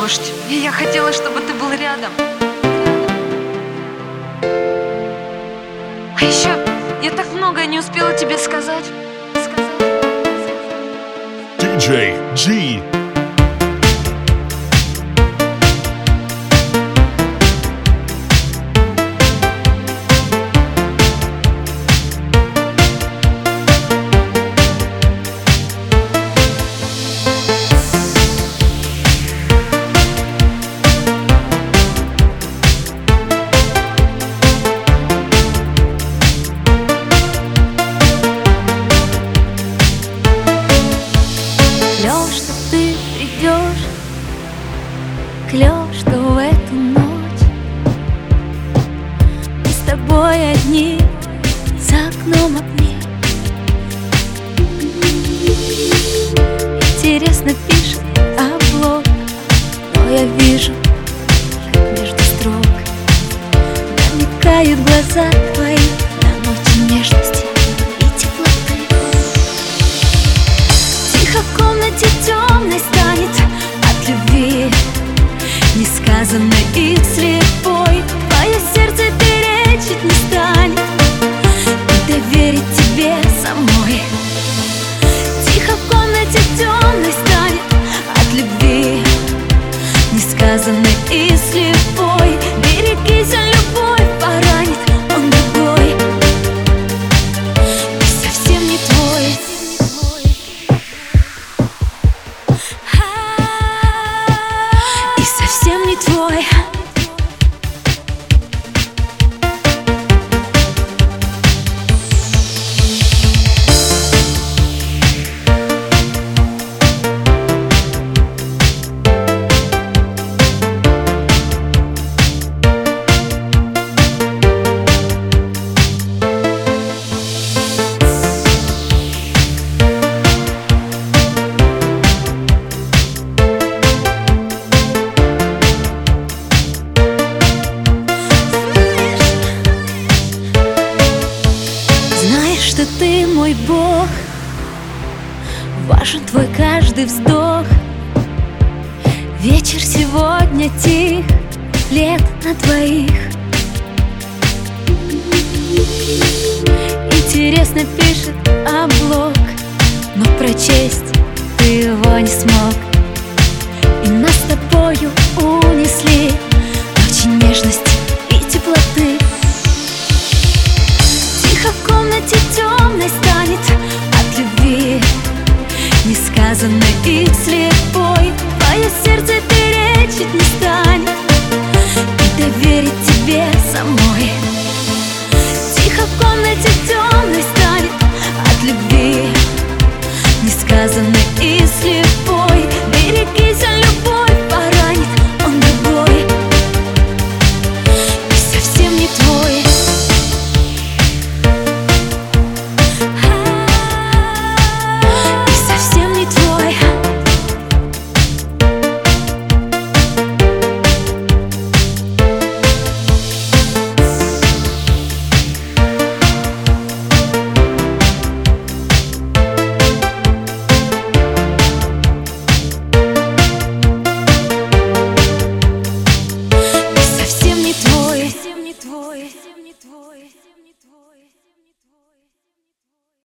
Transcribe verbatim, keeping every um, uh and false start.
дождь, и я хотела, чтобы ты был рядом. А еще я так многое не успела тебе сказать. диджей G. Клёв, что в эту ночь мы с тобой одни, за окном огни. Интересно пишет облог, но я вижу, как между строк намекают глаза твои на ночи нежности и теплоты. Тихо в комнате темной станет от любви несказанной и слепой. Твое сердце перечить не станет и доверить тебе самой. Тихо в комнате темной станет от любви несказанной и слепой. Берегись, любовь поранит, он другой и совсем не твой. Совсем не твой. Что ты мой Бог, важен твой каждый вздох. Вечер сегодня тих, лет на двоих. Интересно пишет облог, но прочесть ты его не смог. И нас с тобою унесли ночи нежности и теплоты. Тихо в комнате темной станет от любви несказанной и слепой. Твое сердце перечить не станет и доверить тебе самой. Тихо в комнате темной станет от любви несказанной и слепой. Берегись, любовь поранит, он другой и совсем не твой. Совсем не твой.